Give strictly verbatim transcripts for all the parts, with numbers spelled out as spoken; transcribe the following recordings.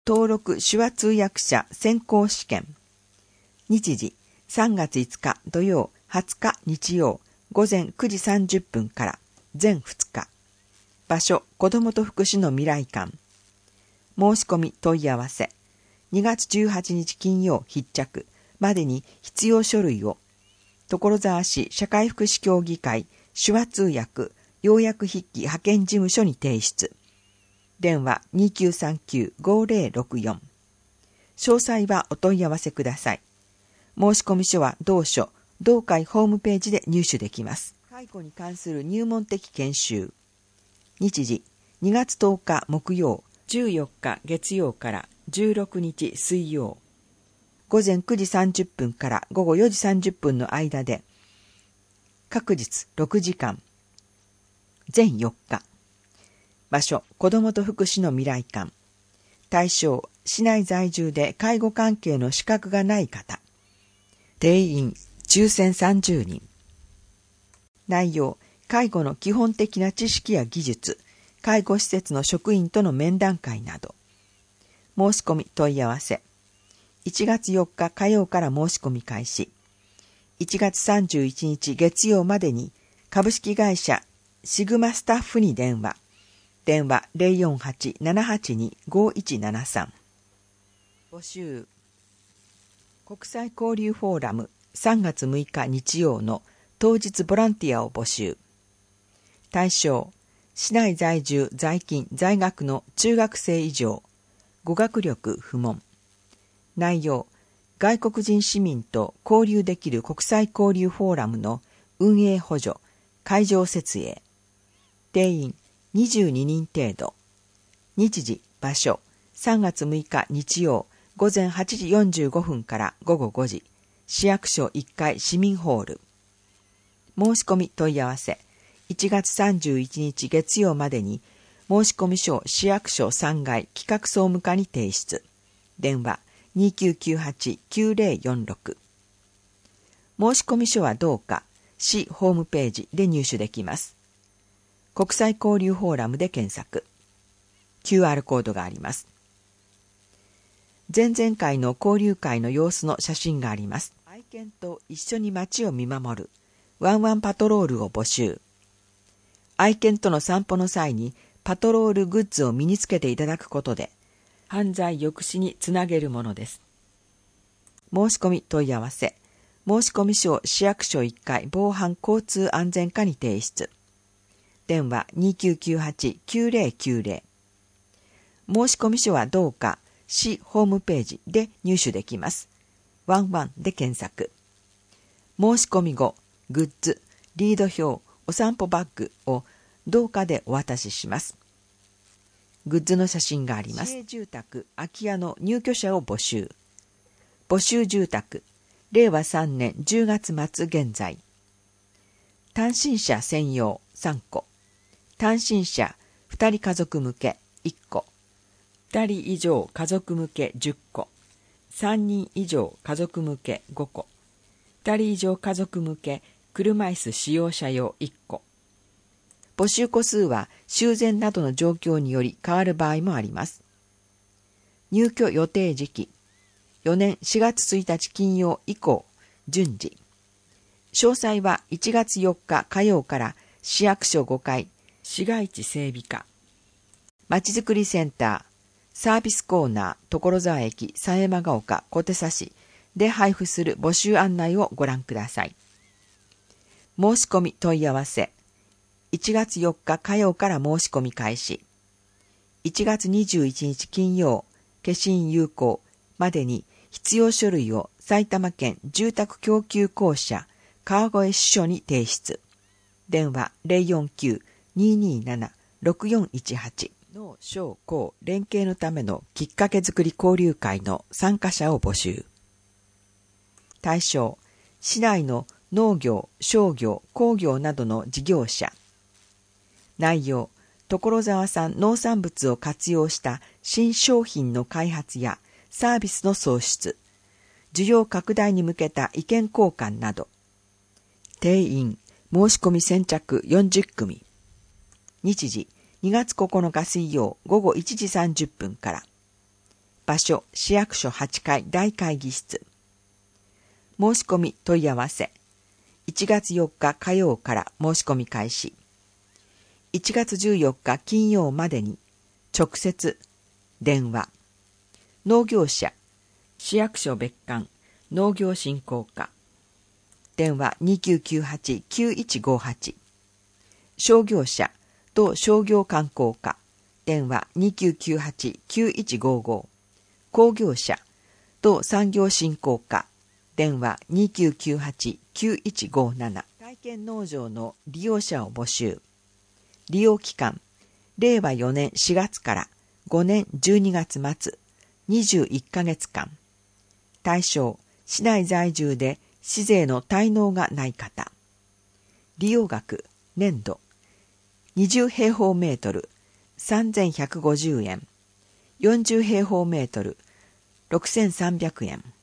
登録手話通訳者選考試験。日時さんがついつか土曜、はつか日曜、午前くじさんじゅっぷんから全ふつか。場所、子どもと福祉の未来館。申し込み問い合わせ。にがつじゅうはちにち金曜必着までに必要書類を、所沢市社会福祉協議会手話通訳要約筆記派遣事務所に提出。電話 にきゅうさんきゅうごぜろろくよん。詳細はお問い合わせください。申込書は同書、同会ホームページで入手できます。介護に関する入門的研修。日時にがつとおか木曜、じゅうよっか月曜からじゅうろくにち水曜。午前くじさんじゅっぷんから午後よじさんじゅっぷんの間で、各日ろくじかん。全よっか。場所、子どもと福祉の未来館。対象、市内在住で介護関係の資格がない方。定員、抽選さんじゅうにん。内容、介護の基本的な知識や技術、介護施設の職員との面談会など。申し込み問い合わせ。いちがつよっか火曜から申し込み開始。いちがつさんじゅういちにち月曜までに株式会社シグマスタッフに電話。電話 ゼロよんはち ななはちに ごいちななさん。募集。国際交流フォーラムさんがつむいか日曜の当日ボランティアを募集。対象、市内在住在勤在学の中学生以上、語学力不問。内容、外国人市民と交流できる国際交流フォーラムの運営補助、会場設営。定員にじゅうににん程度。日時、場所、さんがつむいか日曜、午前はちじよんじゅうごふんから午後ごじ、市役所いっかい市民ホール。申し込み問い合わせ。いちがつさんじゅういちにち月曜までに、申込書を市役所さんがい企画総務課に提出。電話にきゅうきゅうはち きゅうぜろよんろく。申込書は同課、市ホームページで入手できます。国際交流フォーラムで検索。キューアール コードがあります。前々回の交流会の様子の写真があります。愛犬と一緒に街を見守るワンワンパトロールを募集。愛犬との散歩の際にパトロールグッズを身につけていただくことで犯罪抑止につなげるものです。申し込み問い合わせ。申込書を市役所いっかい防犯交通安全課に提出。電話にきゅうきゅうはち きゅうぜろきゅうぜろ。申込書は同課、市ホームページで入手できます。ワンワンで検索。申し込み後、グッズ、リード表、お散歩バッグを同課でお渡しします。グッズの写真があります。市営住宅空き家の入居者を募集。募集住宅、れいわさんねんじゅうがつまつ現在。単身者専用さんこ。単身者ふたり家族向けいっこ。ふたり以上家族向けじゅっこ。さんにん以上家族向けごこ。ふたり以上家族向け車椅子使用者用いっこ。募集個数は修繕などの状況により変わる場合もあります。入居予定時期、よねんしがつついたち金曜以降、順次。詳細はいちがつよっか火曜から市役所ごかい、市街地整備課、まちづくりセンター、サービスコーナー、所沢駅、狭山ヶ丘、小手指で配布する募集案内をご覧ください。申し込み問い合わせ。いちがつよっか火曜から申し込み開始。いちがつにじゅういちにち金曜、消印有効までに必要書類を埼玉県住宅供給公社川越支所に提出。電話 ゼロよんきゅう にーにーなな ろくよんいちはち。農商工連携のためのきっかけづくり交流会の参加者を募集。対象、市内の農業、商業、工業などの事業者。内容、所沢産農産物を活用した新商品の開発やサービスの創出、需要拡大に向けた意見交換など。定員、申し込み先着よんじゅっくみ。日時、にがつここのか水曜午後いちじさんじゅっぷんから。 場所、市役所はちかい大会議室。申し込み問い合わせ。いちがつよっか火曜から申し込み開始。いちがつじゅうよっか金曜までに直接、電話。農業者、市役所別館、農業振興課。電話にきゅうきゅうはち きゅういちごはち。商業者、同商業観光課。電話にきゅうきゅうはち きゅういちごご。工業者、同産業振興課。電話にきゅうきゅうはち きゅういちごなな。体験農場の利用者を募集。利用期間、れいわよねんしがつからごねんじゅうにがつまつ、にじゅういっかげつかん。対象、市内在住で市税の滞納がない方。利用額、年度、にじゅうへいほうメートル、さんぜんひゃくごじゅうえん。よんじゅうへいほうメートル、ろくせんさんびゃくえん。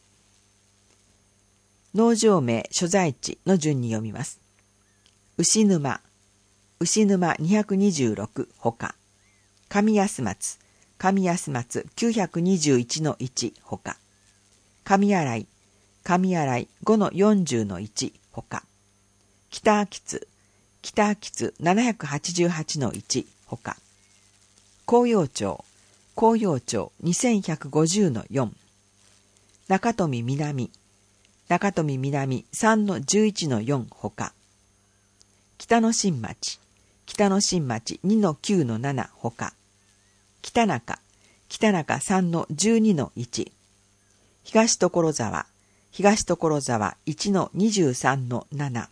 農場名、所在地の順に読みます。牛沼、牛沼にひゃくにじゅうろくほか。上安松、上安松 きゅうひゃくにじゅういちのいちほか。上新井、上新井 ごのよんじゅうのいちほか。北秋津、北秋津ななひゃくはちじゅうはちのいちほか。紅葉町、紅葉町にせんひゃくごじゅうのよん。中富南、中富南さんのじゅういちのよんほか。北の新町、北の新町にのきゅうのななほか。北中、北中さんのじゅうにのいち。東所沢、東所沢いちのにじゅうさんのなな。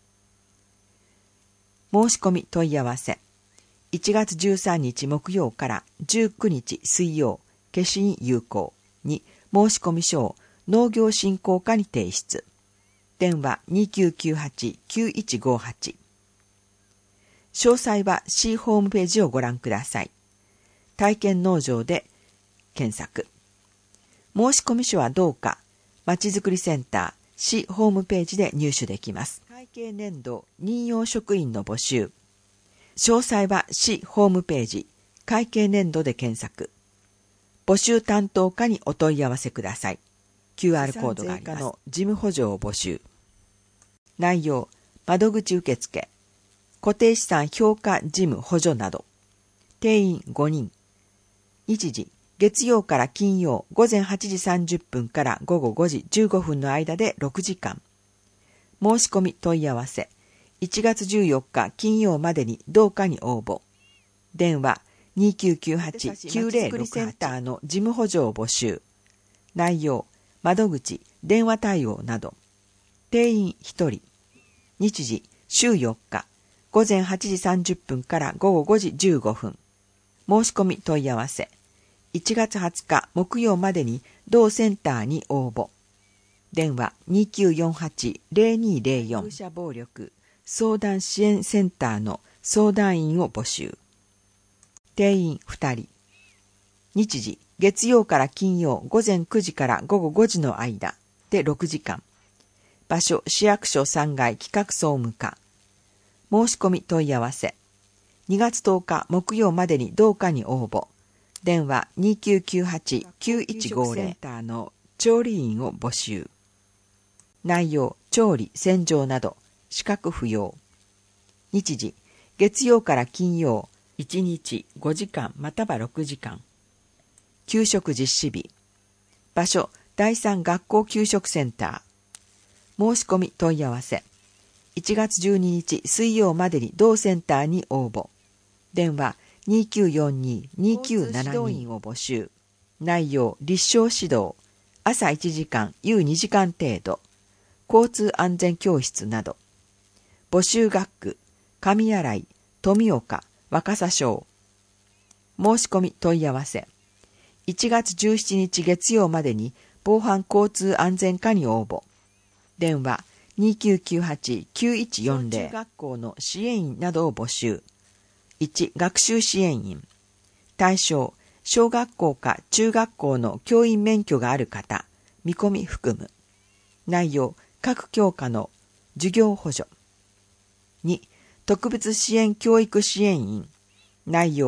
申し込み問い合わせ。いちがつじゅうさんにち木曜からじゅうくにち水曜、消印有効に申し込み書を農業振興課に提出。電話にきゅうきゅうはち きゅういちごはち。詳細は市ホームページをご覧ください。体験農場で検索。申し込み書はどうか、まちづくりセンター、市ホームページで入手できます。会計年度任用職員の募集。詳細は市ホームページ、会計年度で検索。募集担当課にお問い合わせください。キューアール コードがあります。の事務補助を募集。内容、窓口受付、固定資産評価事務補助など。定員ごにん。日時、月曜から金曜ごぜんはちじさんじゅっぷんからごごごじじゅうごふんの間でろくじかん。申し込み問い合わせ。いちがつじゅうよっか金曜までに同課に応募。電話にきゅうきゅうはち きゅうぜろろくはち。センターの事務補助を募集。内容、窓口、電話対応など。定員ひとり。日時、しゅうよっか、ごぜんはちじさんじゅっぷんからごごごじじゅうごふん。申し込み問い合わせ。いちがつはつか木曜までに同センターに応募。電話にきゅうよんはち ぜろにぜろよん。風車暴力相談支援センターの相談員を募集。定員ふたり。日時、月曜から金曜ごぜんくじからごごごじの間でろくじかん。場所、市役所さんがい企画総務課。申し込み問い合わせ。にがつとおか木曜までに同課に応募。電話にきゅうきゅうはち きゅういちごぜろ。センターの調理員を募集。内容、調理、洗浄など、資格不要。日時、月曜から金曜、いちにちごじかんまたはろくじかん。給食実施日。場所、だいさん学校給食センター。申し込み問い合わせ。いちがつじゅうににち水曜までに同センターに応募。電話にきゅうよんに にきゅうななに。指導員を募集。内容、立証指導。朝いちじかん、夕にじかん程度。交通安全教室など。募集学区、上新井、富岡、若狭小。申し込み問い合わせ。いちがつじゅうしちにち月曜までに防犯交通安全課に応募。電話にきゅうきゅうはち きゅういちよんぜろ。小中学校の支援員などを募集。いち学習支援員。対象、小学校か中学校の教員免許がある方、見込み含む。内容、各教科の授業補助。に特別支援教育支援員。内容、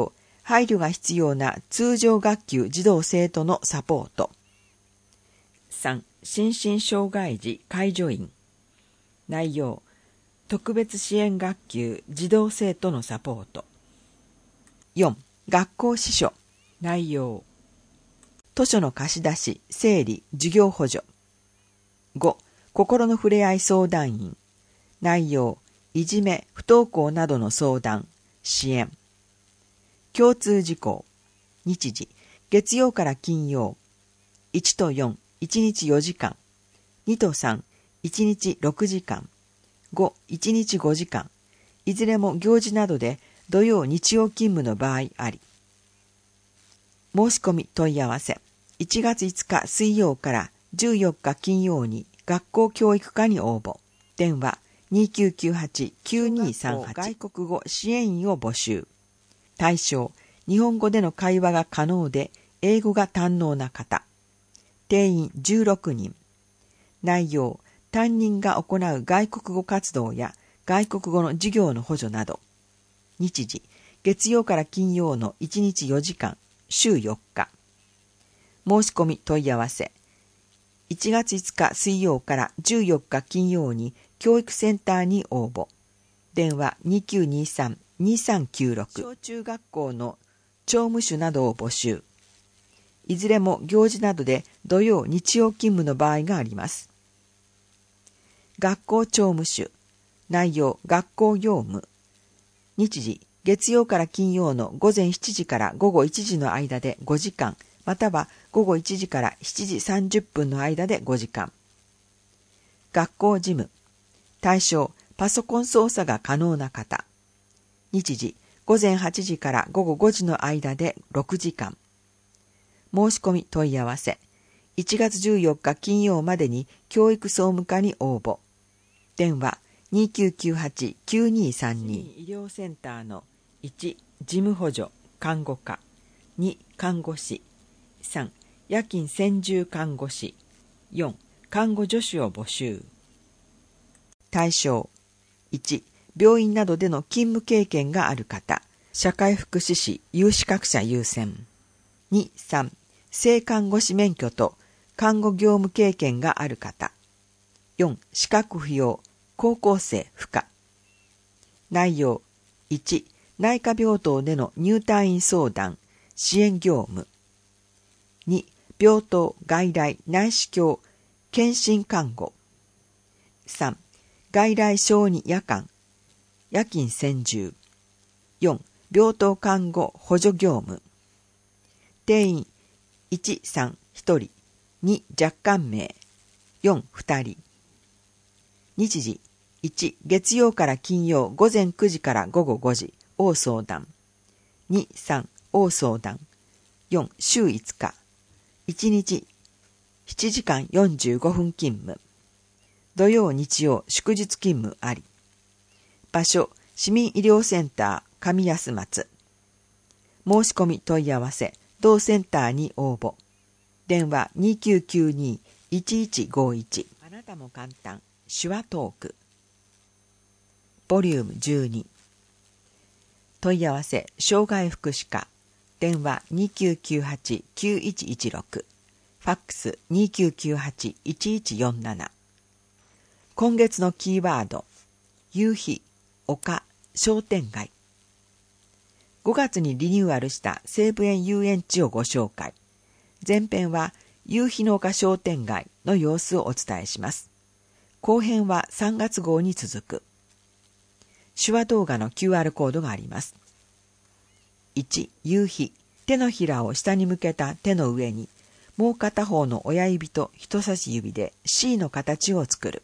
配慮が必要な通常学級児童生徒のサポート。さん、心身障害児介助員。内容、特別支援学級児童生徒のサポート。よん、学校司書。内容、図書の貸し出し、整理、授業補助。ご、心のふれあい相談員。内容、いじめ、不登校などの相談、支援。共通事項。日時、月曜から金曜。いちとよん、いちにちよじかん。にとさん、いちにちろくじかん。ご、いちにちごじかん。いずれも行事などで土曜日曜勤務の場合あり。申し込み問い合わせ。いちがついつか水曜からじゅうよっか金曜に学校教育課に応募。電話にきゅうきゅうはち きゅうにさんはち。外国語支援員を募集。対象、日本語での会話が可能で英語が堪能な方。定員じゅうろくにん。内容、担任が行う外国語活動や外国語の授業の補助など。日時、月曜から金曜のいちにちよじかん、週よっか。申し込み問い合わせ。いちがついつか水曜からじゅうよっか金曜に教育センターに応募。電話にきゅうにさん にさんきゅうろく。小中学校の教務手などを募集。いずれも行事などで土曜日曜勤務の場合があります。学校教務手。内容、学校業務。日時、月曜から金曜のごぜんしちじからごごいちじの間でごじかん、またはごごいちじからしちじさんじゅっぷんの間でごじかん。学校事務。対象、パソコン操作が可能な方。日時、ごぜんはちじからごごごじの間でろくじかん。申し込み問い合わせ。いちがつじゅうよっか金曜までに教育総務課に応募。電話にきゅうきゅうはち きゅうにさんに。医療センターのいち、事務補助、看護科。に、看護師。さん、夜勤専従看護師。よん、看護助手を募集。対象。いち、病院などでの勤務経験がある方。社会福祉士有資格者優先。に、さん、正看護師免許と看護業務経験がある方。よん、資格不要、高校生不可。内容。いち、内科病棟での入退院相談、支援業務。に、病棟、外来、内視鏡、検診看護。さん、外来小児夜間、夜勤専従。よん、病棟看護補助業務。定員いち、さん、ひとり。に、若干名。よん、ふたり。日時いち、月曜から金曜ごぜんくじからごごごじ、大相談。に、さん、大相談。よん、週いつか。いちにちしちじかんよんじゅうごふん勤務。土曜日曜祝日勤務あり。場所、市民医療センター上安松。申し込み問い合わせ、同センターに応募。電話にきゅうきゅうに いちいちごいち。あなたも簡単、手話トーク。ボリュームじゅうに。問い合わせ、障害福祉課。電話にきゅうきゅうはち きゅういちいちろく。ファックスにきゅうきゅうはち いちいちよんなな。今月のキーワード、夕日、丘、商店街。ごがつにリニューアルした西武園遊園地をご紹介。前編は夕日の丘商店街の様子をお伝えします。後編はさんがつ号に続く。手話動画の キューアール コードがあります。いち、夕日。手のひらを下に向けた手の上に、もう片方の親指と人差し指で シー の形を作る。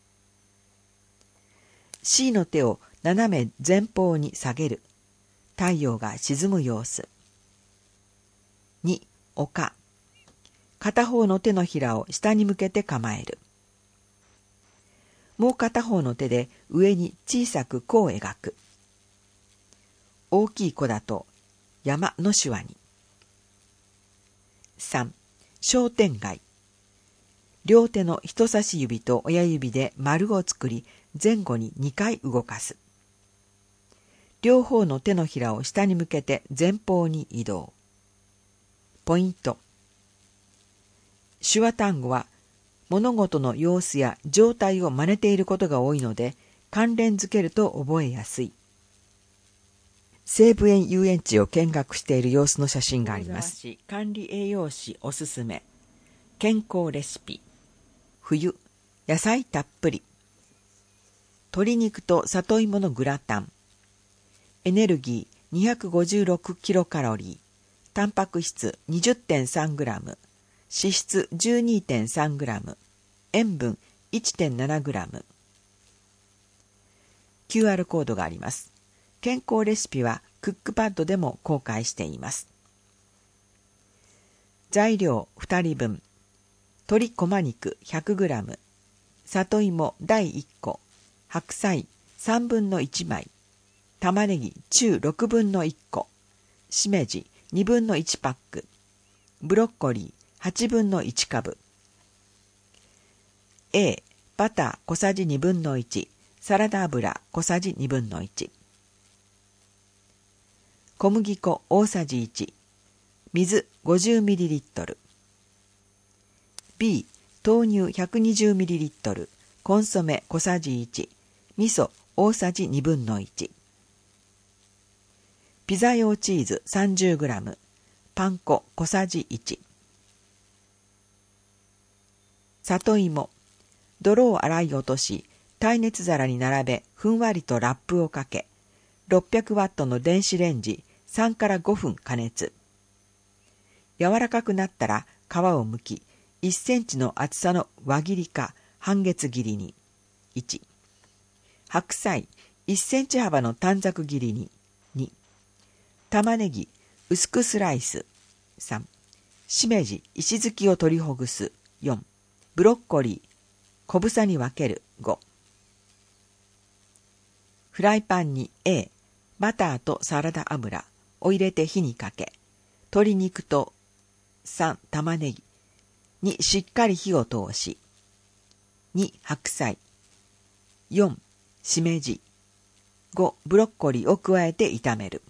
シー の手を斜め前方に下げる。太陽が沈む様子。に、丘。片方の手のひらを下に向けて構える。もう片方の手で上に小さく弧を描く。大きい弧だと山の手話に。さん、商店街。両手の人差し指と親指で丸を作り、前後ににかい動かす。 両方の手のひらを下に向けて前方に移動。ポイント。手話単語は物事の様子や状態を真似ていることが多いので、関連づけると覚えやすい。西武園遊園地を見学している様子の写真があります。管理栄養士おすすめ。健康レシピ。冬、野菜たっぷり。鶏肉と里芋のグラタン。エネルギー にひゃくごじゅうろくキロカロリー。タンパク質 にじゅってんさんグラム。脂質 じゅうにてんさんグラム。塩分 いちてんななグラム。キューアール コードがあります。健康レシピはクックパッドでも公開しています。材料ふたりぶん。鶏こま肉 ひゃくグラム。里芋だいいっこ。白菜さんぶんのいちまい。玉ねぎ中ろくぶんのいっこ。しめじにぶんのいちパック。ブロッコリーはちぶんのいちかぶ。A、バター小さじにぶんのいち。サラダ油小さじにぶんのいち。小麦粉大さじいち。水 ごじゅうミリリットル。B、豆乳 ひゃくにじゅうミリリットル。コンソメ小さじいち。味噌大さじにぶんのいち。ピザ用チーズ さんじゅうグラム。パン粉小さじいち。里芋。泥を洗い落とし、耐熱皿に並べ、ふんわりとラップをかけ、ろっぴゃくワットの電子レンジさんからごふん加熱。柔らかくなったら皮を剥き、いっセンチの厚さの輪切りか半月切りに。いち、白菜いっセンチ幅の短冊切りに。に、玉ねぎ薄くスライス。さん、しめじ石突きを取りほぐす。よん、ブロッコリー小房に分ける。ご、フライパンに A、バターとサラダ油を入れて火にかけ、鶏肉とさん、玉ねぎにしっかり火を通し、に、白菜、よん、しめじ、ご、ブロッコリーを加えて炒める。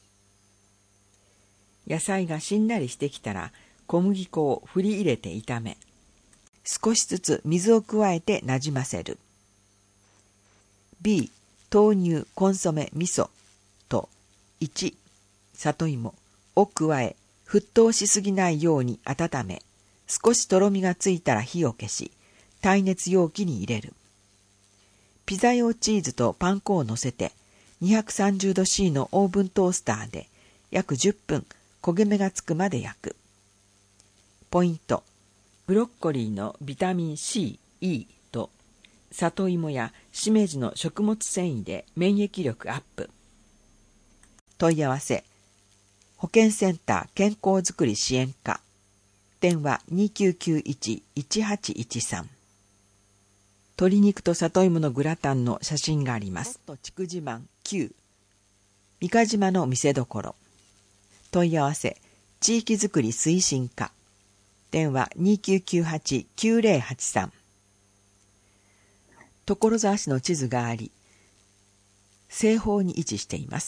野菜がしんなりしてきたら小麦粉を振り入れて炒め、少しずつ水を加えてなじませる。B、豆乳、コンソメ、味噌といち、里芋を加え、沸騰しすぎないように温め、少しとろみがついたら火を消し、耐熱容器に入れる。ピザ用チーズとパン粉を乗せて、にひゃくさんじゅうど C のオーブントースターで約じゅっぷん焦げ目がつくまで焼く。ポイント。ブロッコリーのビタミン C、E と里芋やしめじの食物繊維で免疫力アップ。問い合わせ。保健センター健康づくり支援課。電話 にきゅうきゅういち いちはちいちさん。鶏肉と里芋のグラタンの写真があります。筑自慢きゅう。三ヶ島の見せどころ。問い合わせ。地域づくり推進課。電話 にきゅうきゅうはち きゅうぜろはちさん。所沢市の地図があり、西方に位置しています。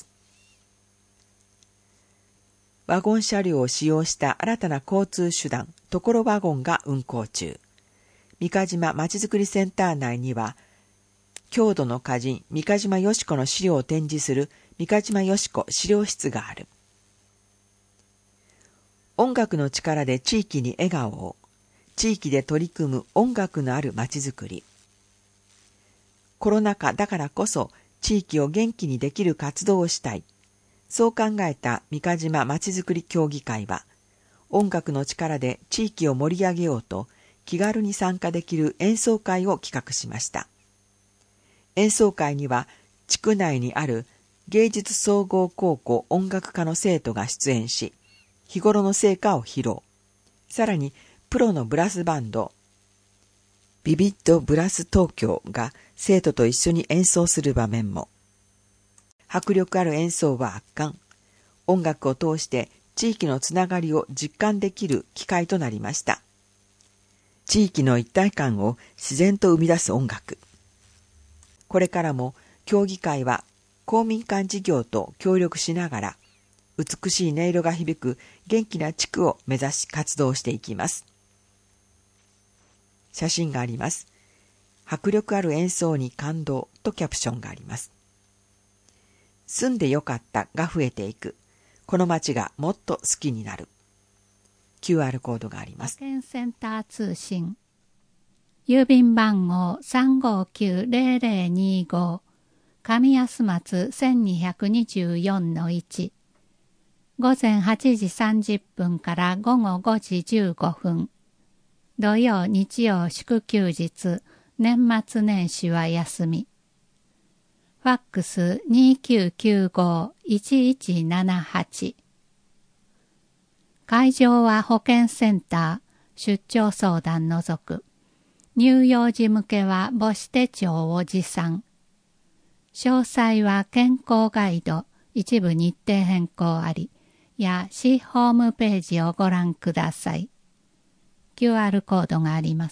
ワゴン車両を使用した新たな交通手段、ところワゴンが運行中。三ヶ島まちづくりセンター内には、郷土の歌人三ヶ島よし子の資料を展示する三ヶ島よし子資料室がある。音楽の力で地域に笑顔を。地域で取り組む音楽のあるまちづくり。コロナ禍だからこそ地域を元気にできる活動をしたい。そう考えた三ヶ島まちづくり協議会は、音楽の力で地域を盛り上げようと気軽に参加できる演奏会を企画しました。演奏会には地区内にある芸術総合高校音楽科の生徒が出演し、日頃の成果を披露。さらにプロのブラスバンドビビッドブラス東京が生徒と一緒に演奏する場面も。迫力ある演奏は圧巻。音楽を通して地域のつながりを実感できる機会となりました。地域の一体感を自然と生み出す音楽。これからも協議会は公民館事業と協力しながら、美しい音色が響く元気な地区を目指し活動していきます。写真があります。迫力ある演奏に感動とキャプションがあります。住んでよかったが増えていく。この街がもっと好きになる。キューアール コードがあります。 保健センター通信。郵便番号 さんごきゅうゼロゼロにご 上安松 せんにひゃくにじゅうよんのいち。午前はちじさんじゅっぷんから午後ごじじゅうごふん。土曜日曜祝休日、年末年始は休み。ファックス にきゅうきゅうご いちいちななはち。会場は保健センター、出張相談除く。乳幼児向けは母子手帳を持参。詳細は健康ガイド、一部日程変更あり、や市ホームページをご覧ください。キューアール コードがあります。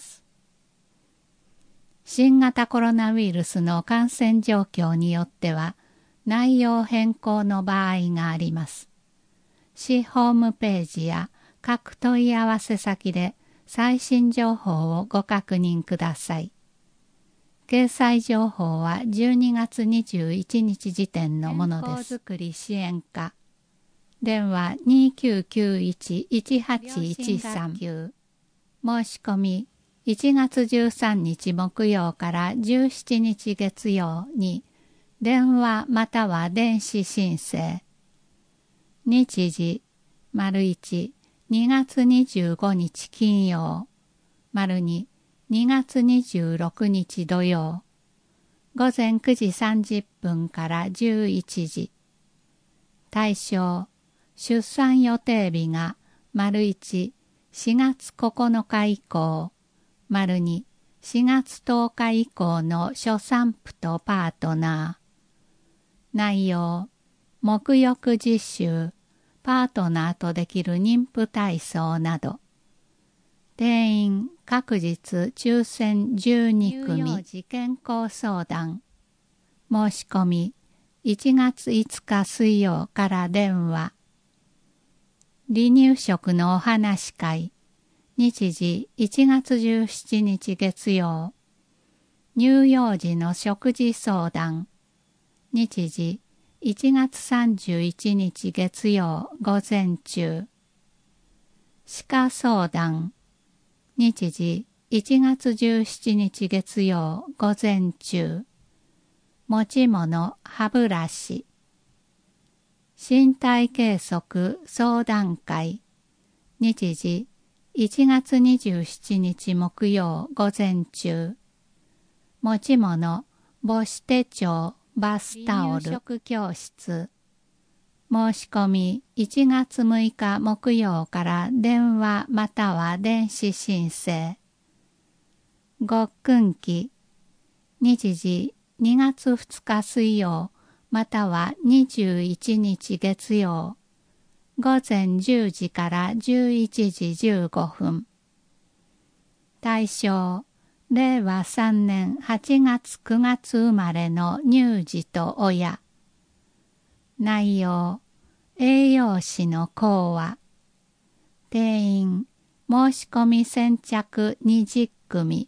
新型コロナウイルスの感染状況によっては、内容変更の場合があります。市ホームページや各問い合わせ先で最新情報をご確認ください。掲載情報はじゅうにがつにじゅういちにち時点のものです。健康づくり支援課。電話 にきゅうきゅういち いちはちいちさん。申し込みいちがつじゅうさんにち木曜からじゅうしちにち月曜に電話または電子申請。日時、丸いち、にがつにじゅうごにち金曜、丸に、にがつにじゅうろくにち土曜、午前くじさんじゅっぷんからじゅういちじ。対象、出産予定日が、丸いち、しがつここのか以降、丸に、しがつとおか以降の初産婦とパートナー。内容、沐浴実習、パートナーとできる妊婦体操など。定員、各日抽選じゅうにくみ。乳幼児健康相談。申し込み、いちがついつか水曜から電話。離乳食のお話し会。日時いちがつじゅうしちにち月曜。乳幼児の食事相談。日時いちがつさんじゅういちにち月曜午前中。歯科相談。日時いちがつじゅうしちにち月曜午前中。持ち物歯ブラシ。身体計測相談会。日時いちがつにじゅうしちにち木曜午前中。持ち物母子手帳バスタオル。離乳食教室。申し込みいちがつむいか木曜から電話または電子申請。ごっくん期。日時にがつふつか水曜またはにじゅういちにち月曜。午前じゅうじからじゅういちじじゅうごふん。対象、れいわさんねんはちがつくがつ生まれの乳児と親。内容、栄養士の講話。定員、申し込み先着にじゅっくみ。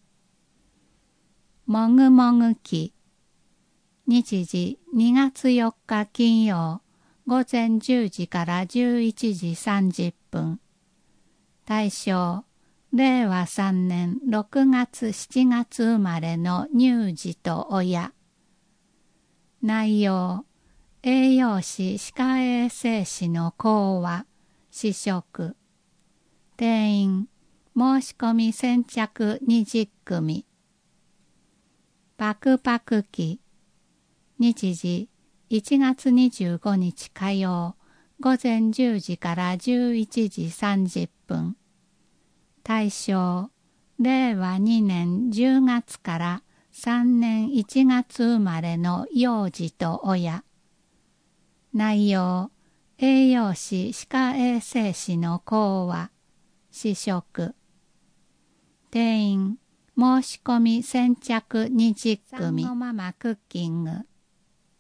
もぐもぐ期。日時にがつよっか金曜。午前じゅうじからじゅういちじさんじゅっぷん。対象、れいわさんねんろくがつしちがつ生まれの乳児と親。内容、栄養士歯科衛生士の講話、試食。定員、申し込み先着にじゅっくみ。パクパク期。日時、いちがつにじゅうごにち火曜、午前じゅうじからじゅういちじさんじゅっぷん。対象、れいわにねんじゅうがつからさんねんいちがつ生まれの幼児と親。内容、栄養士歯科衛生士の講話、試食。定員、申し込み先着にじゅっくみ。産後ママクッキング。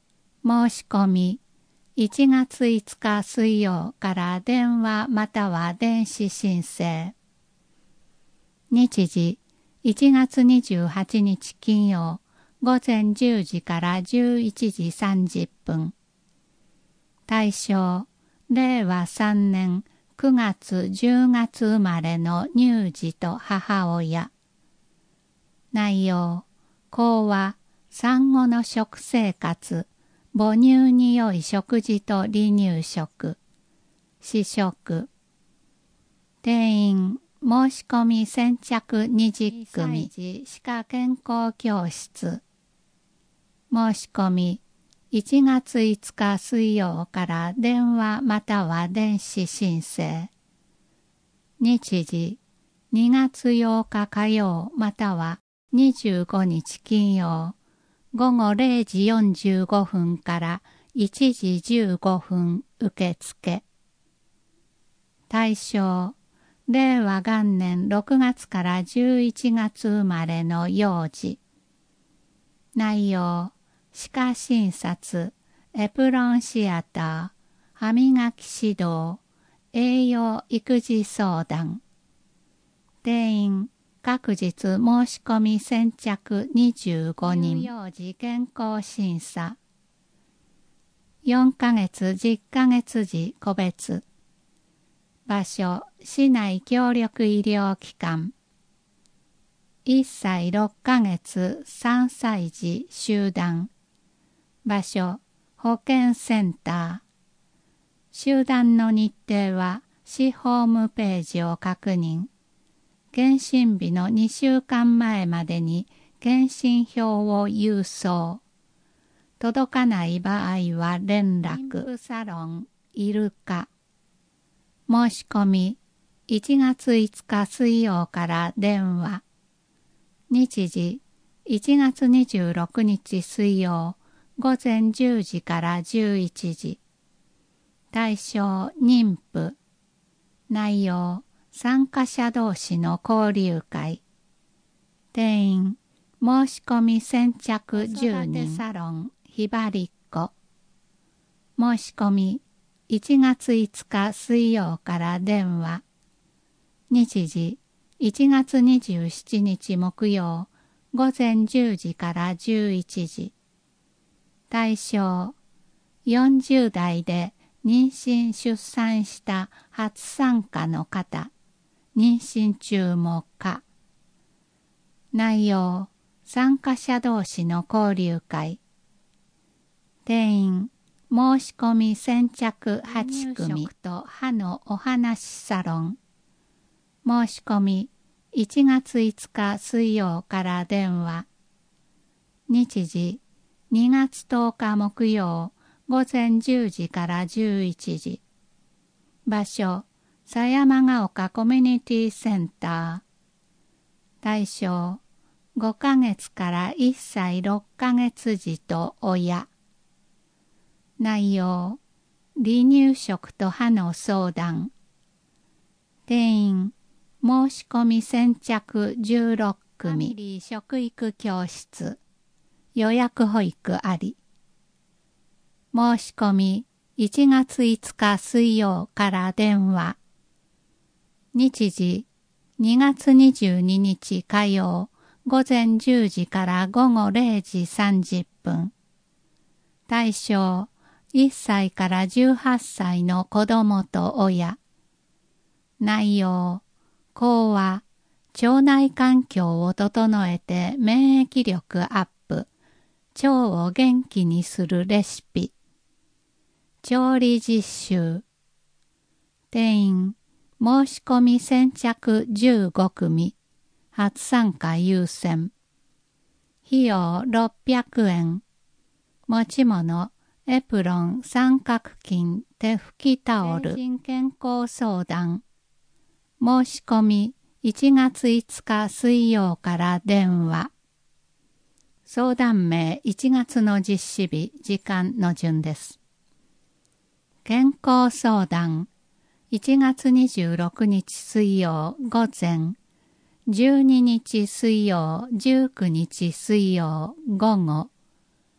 申し込みいちがついつか水曜から電話または電子申請。日時いちがつにじゅうはちにち金曜午前じゅうじからじゅういちじさんじゅっぷん。対象れいわさんねんくがつじゅうがつ生まれの乳児と母親。内容講話産後の食生活、母乳に良い食事と離乳食、試食。定員申し込み先着にじゅっくみ、歯科健康教室。申し込みいちがついつか水曜から電話または電子申請。日時にがつようか火曜またはにじゅうごにち金曜午後れいじよんじゅうごふんからいちじじゅうごふん受付。対象れいわ元年ろくがつからじゅういちがつ生まれの幼児。内容歯科診察、エプロンシアター、歯磨き指導、栄養育児相談。定員各日申し込み先着にじゅうごにん。乳幼児健康審査。よんかげつじゅっかげつ時個別。場所市内協力医療機関。いっさいろっかげつさんさい児集団。場所保健センター。集団の日程は市ホームページを確認。検診日のにしゅうかんまえまでに検診票を郵送。届かない場合は連絡。妊婦サロンイルカ。申し込みいちがついつか水曜から電話。日時いちがつにじゅうろくにち水曜午前じゅうじからじゅういちじ。対象妊婦。内容参加者同士の交流会。定員申し込み先着じゅうにん。子育てサロンひばりっこ。申し込みいちがついつか水曜から電話。日時いちがつにじゅうしちにち木曜午前じゅうじからじゅういちじ。対象よんじゅうだいで妊娠出産した初参加の方、妊娠中も可。内容参加者同士の交流会。定員申し込み先着はちくみと歯のお話サロン。申し込みいちがついつか水曜から電話。日時にがつとおか木曜午前じゅうじからじゅういちじ。場所狭山ヶ丘コミュニティセンター。対象ごかげつからいっさいろっかげつ児と親。内容離乳食と歯の相談。定員申し込み先着じゅうろっくみ。ファミリー食育教室。予約保育あり。申し込みいちがついつか水曜から電話。日時にがつにじゅうににち火曜午前じゅうじから午後れいじさんじゅっぷん。対象いっさいからじゅうはっさいの子どもと親。内容講話腸内環境を整えて免疫力アップ、腸を元気にするレシピ。調理実習。定員申し込み先着じゅうごくみ。初参加優先。費用ろっぴゃくえん。持ち物エプロン、三角巾、手拭きタオル。成人健康相談。申し込みいちがついつか水曜から電話。相談名いちがつの実施日、時間の順です。健康相談いちがつにじゅうろくにち水曜午前、じゅうににち水曜、じゅうくにち水曜午後。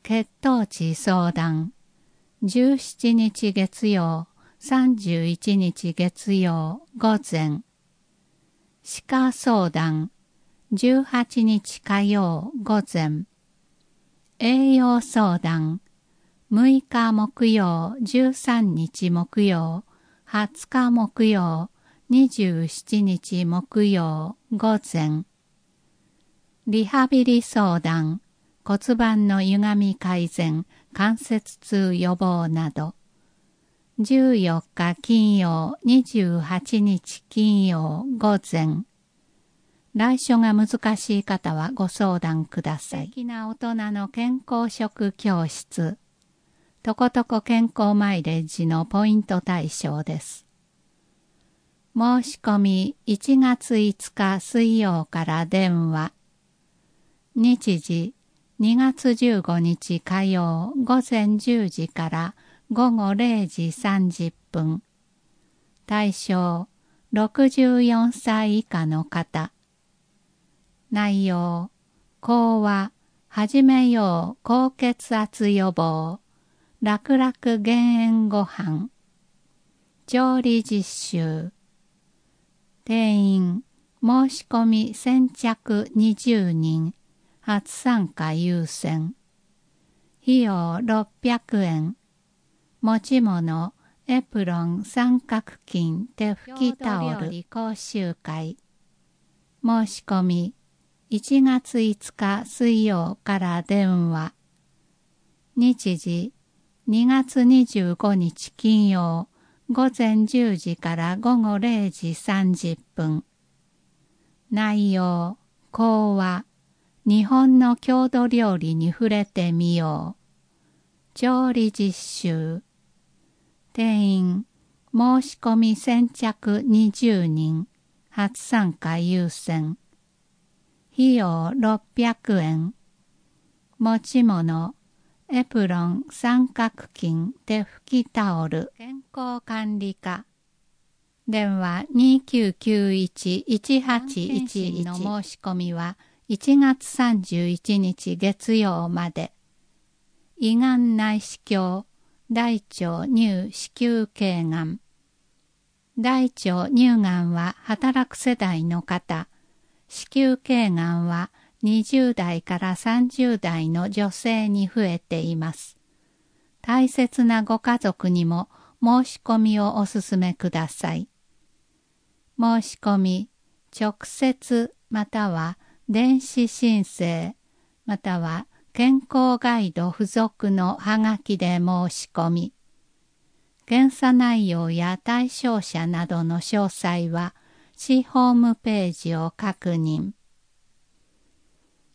血糖値相談。じゅうしちにち月曜、さんじゅういちにち月曜午前。歯科相談。じゅうはちにち火曜午前。栄養相談。むいか木曜、じゅうさんにち木曜、はつか木曜、にじゅうしちにち木曜午前。リハビリ相談。骨盤の歪み改善、関節痛予防など。じゅうよっか金曜、にじゅうはちにち金曜午前。来所が難しい方はご相談ください。素敵な大人の健康食教室。とことこ健康マイレッジのポイント対象です。申し込みいちがついつか水曜から電話。日時にがつじゅうごにち火曜午前じゅうじから午後れいじさんじゅっぷん。対象ろくじゅうよんさい以下の方。内容講話始めよう高血圧予防楽々減塩ご飯調理実習定員申し込み先着にじゅうにん初参加優先費用ろっぴゃくえん持ち物エプロン三角巾手拭きタオル講習会申し込みいちがついつか水曜から電話日時にがつにじゅうごにち金曜午前じゅうじから午後れいじさんじゅっぷん内容講話日本の郷土料理に触れてみよう調理実習定員申し込み先着にじゅうにん初参加優先費用ろっぴゃくえん持ち物エプロン三角巾手拭きタオル健康管理課電話 にきゅうきゅういち いちはちいちいち の申し込みはいちがつさんじゅういちにち月曜まで胃がん内視鏡大腸乳子宮頸がん大腸乳がんは働く世代の方子宮頸がんはにじゅうだいからさんじゅうだいの女性に増えています。大切なご家族にも申し込みをお勧めください。申し込み、直接または電子申請、または健康ガイド付属のはがきで申し込み。検査内容や対象者などの詳細は市ホームページを確認。